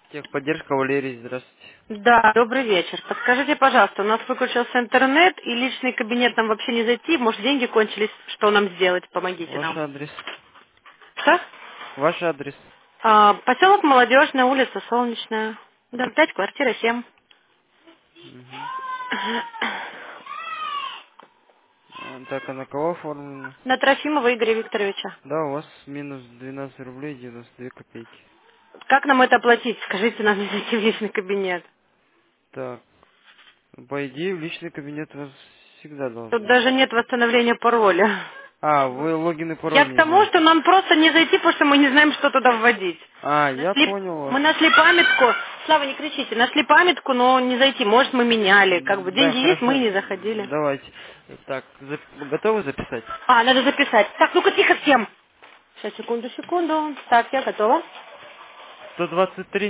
Техподдержка, Валерий, здравствуйте. Да, добрый вечер. Подскажите, пожалуйста, у нас выключился интернет, и личный кабинет нам вообще не зайти. Может, деньги кончились? Что нам сделать? Помогите Ваш нам. адрес. Что? Ваш адрес. Поселок Молодежная, улица Солнечная. Дом 5, квартира 7. Мгм. Так, а на кого оформлено? На Трофимова Игоря Викторовича. Да, у вас минус 12 рублей 92 копейки. Как нам это оплатить? Скажите, нам не зайти в личный кабинет. Так, по идее, в личный кабинет у вас всегда Тут должно. даже нет восстановления пароля. А, вы логин и Я пароль к не тому, знаете. что нам просто не зайти, потому что мы не знаем, что туда вводить. А, я Нашли, понял вас. мы нашли памятку. Слава, не кричите. Нашли памятку, но не зайти. Может, мы меняли. Как бы Да, деньги есть, мы хорошо. не заходили. Давайте. Так, готовы записать? Надо записать. Так, ну-ка, тихо всем. Сейчас, секунду, секунду. Так, я готова. 123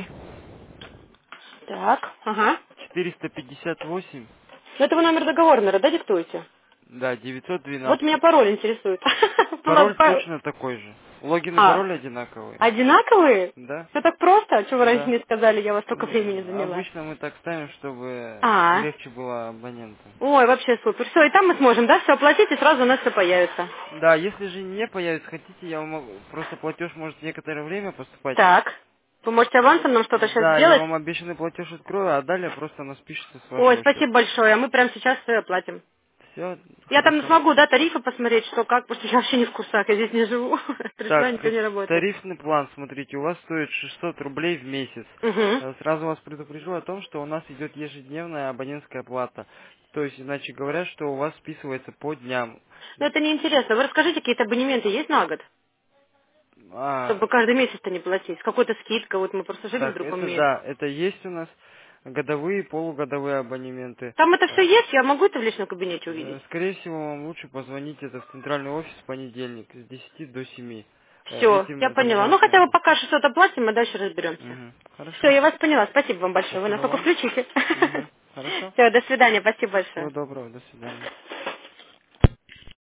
Так, ага. 458. Ну, это вы номер договора, наверное, да, диктуете? Да, Вот меня 912. пароль интересует. Пароль точно такой же. Логин и А, пароль одинаковые. одинаковые? Да? Все так просто? Чего вы раньше Да. не сказали? Я вас столько времени заняла. Обычно мы так ставим, чтобы А, легче было абоненту. ой, вообще супер. Все, и там мы сможем, да, все оплатить, и сразу у нас все появится. Да, если же не появится, хотите, я вам просто платеж может некоторое время поступать. Так. Вы можете авансом нам что-то сейчас Да, я сделать? вам обещанный платеж открою, а далее просто оно спишется с Ой, вашего счета. спасибо большое. А мы прямо сейчас все оплатим. Все, Я там не хорошо. смогу, да, тарифы посмотреть, что как, потому что я вообще не в курсах, я здесь не живу. Пришла, Так, никто не работает. тарифный план, смотрите, у вас стоит 600 рублей в месяц. Угу. Сразу вас предупрежу о том, что у нас идет ежедневная абонентская плата. То есть, иначе говоря, что у вас списывается по дням. Но это неинтересно. Вы расскажите, какие-то абонементы есть на год? А, Чтобы каждый месяц-то не платить. С какой-то скидкой, вот мы просто жили в так, другом это месте. да, это есть у нас годовые, полугодовые абонементы. Там это все Э, есть, я могу это в личном кабинете увидеть? Скорее всего, вам лучше позвонить это в центральный офис в понедельник с 10 до 7. Все, я Этим поняла. Ну, хотя занимается... бы пока 600 оплатим, а дальше разберемся. Мгм. Все, Хорошо. я вас поняла. Спасибо вам большое. Вы Спасибо нас только вам. включите. Мгм. Хорошо. Все, до свидания. Спасибо Всего большое. доброго. До свидания.